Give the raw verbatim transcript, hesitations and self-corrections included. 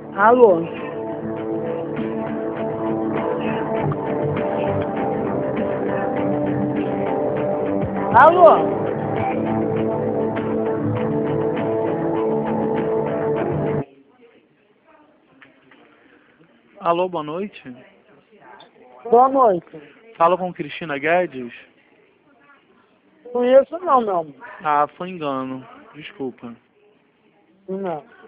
Alô? Alô? Alô, boa noite. Boa noite. Fala com Cristina Guedes. Conheço não, meu amor. Ah, foi engano. Desculpa. Não.